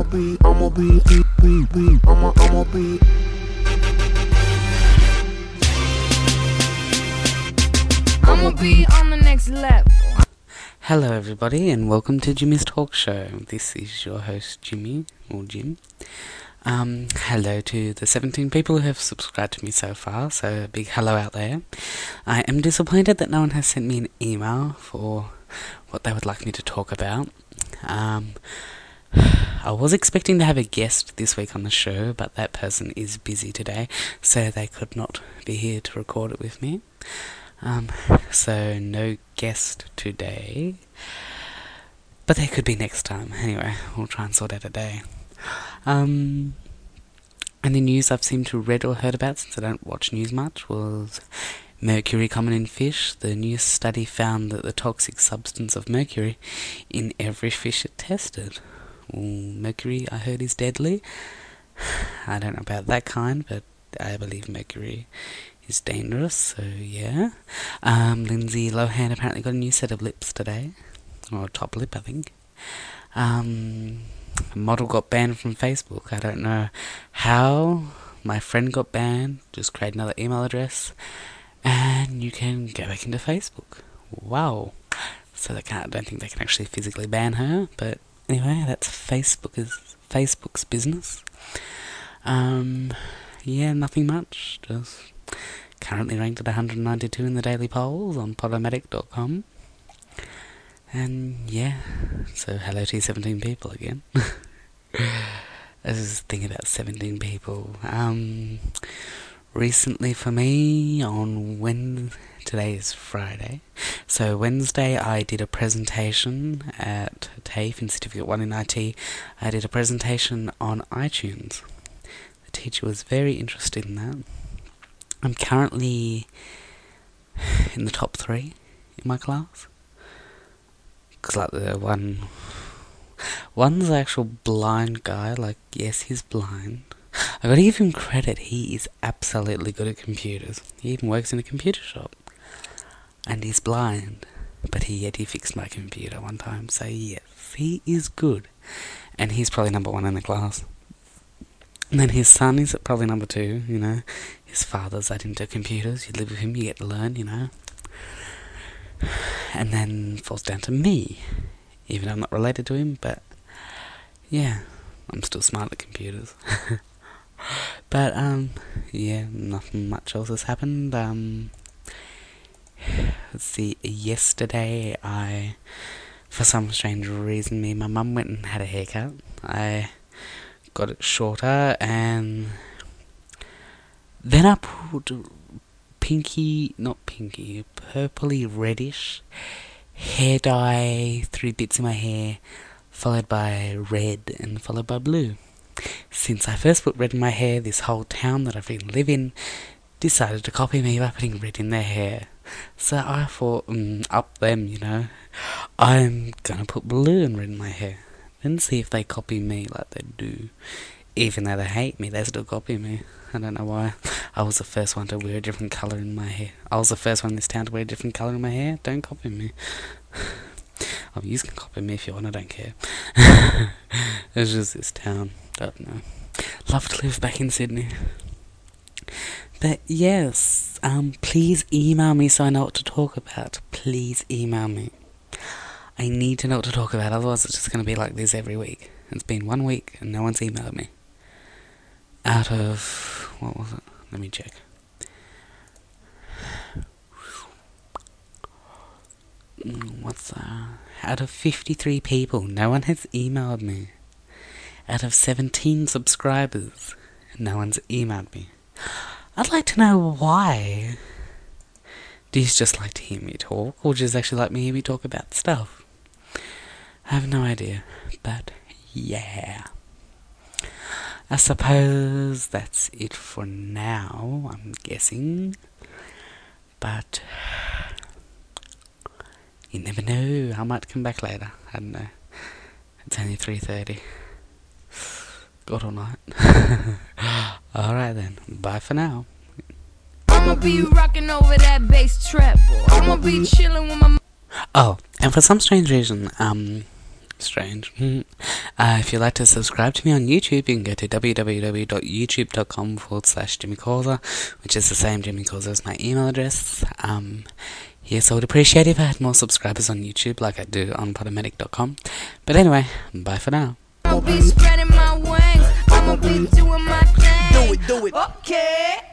on the next level. Hello everybody and welcome to Jimmy's Talk Show. This is your host Jimmy, or Jim. Hello to the 17 people who have subscribed to me so far, so a big hello out there. I am disappointed that no one has sent me an email for what they would like me to talk about. I was expecting to have a guest this week on the show, but that person is busy today, so they could not be here to record it with me. So no guest today, but they could be next time. Anyway, we'll try and sort out a day. Any news I've seemed to read or heard about, since I don't watch news much, was mercury common in fish. The new study found that the toxic substance of mercury in every fish it tested. Mercury, I heard, is deadly. I don't know about that kind, but I believe mercury is dangerous, so yeah. Lindsay Lohan apparently got a new set of lips today, or a top lip, I think. A model got banned from Facebook. I don't know how. My friend got banned. Just create another email address and you can go back into Facebook. Wow. So I don't think they can actually physically ban her, but anyway, that's Facebook's business. Yeah, nothing much. Just currently ranked at 192 in the daily polls on Podomatic.com. And yeah, so hello to 17 people again. I was thinking about 17 people. Recently for me, today is Friday, so Wednesday I did a presentation at TAFE in Certificate 1 in IT. I did a presentation on iTunes. The teacher was very interested in that. I'm currently in the top 3 in my class. Because like the one's the actual blind guy, like yes, he's blind. I gotta give him credit, he is absolutely good at computers. He even works in a computer shop. And he's blind, but yet he fixed my computer one time, so yes, he is good. And he's probably number 1 in the class. And then his son is probably number 2, you know. His father's that into computers, you live with him, you get to learn, you know. And then falls down to me, even though I'm not related to him, but yeah, I'm still smart at computers. But yeah, nothing much else has happened. Let's see, yesterday for some strange reason, me and my mum went and had a haircut. I got it shorter, and then I put purpley reddish hair dye, 3 bits in my hair, followed by red and followed by blue. Since I first put red in my hair, this whole town that I've been living decided to copy me by putting red in their hair. So I thought, up them, you know. I'm gonna put blue and red in my hair, then see if they copy me like they do. Even though they hate me, they still copy me. I don't know why. I was the first one to wear a different colour in my hair. I was the first one in this town to wear a different colour in my hair. Don't copy me. Oh, you can copy me if you want, I don't care. It's just this town. Don't know. Love to live back in Sydney. But yes, please email me so I know what to talk about. Please email me. I need to know what to talk about, otherwise it's just going to be like this every week. It's been 1 week and no one's emailed me. Out of, what was it? Let me check. What's that? Out of 53 people, no one has emailed me. Out of 17 subscribers, no one's emailed me. I'd like to know why. Do you just like to hear me talk, or just actually like me hear me talk about stuff? I have no idea, but yeah. I suppose that's it for now, I'm guessing. But you never know, I might come back later. I don't know. It's only 3:30. God all night. Alright then, bye for now. I'ma be rocking over that bass treble. I'ma be chilling with my... Oh, and for some strange reason, Strange. If you'd like to subscribe to me on YouTube, you can go to www.youtube.com/Jimmy Causa, which is the same Jimmy Causa as my email address. Yes, I would appreciate it if I had more subscribers on YouTube like I do on Podomatic.com. But anyway, bye for now. I'll be spreading my wings. I'ma be doing my thing. Do it. Okay.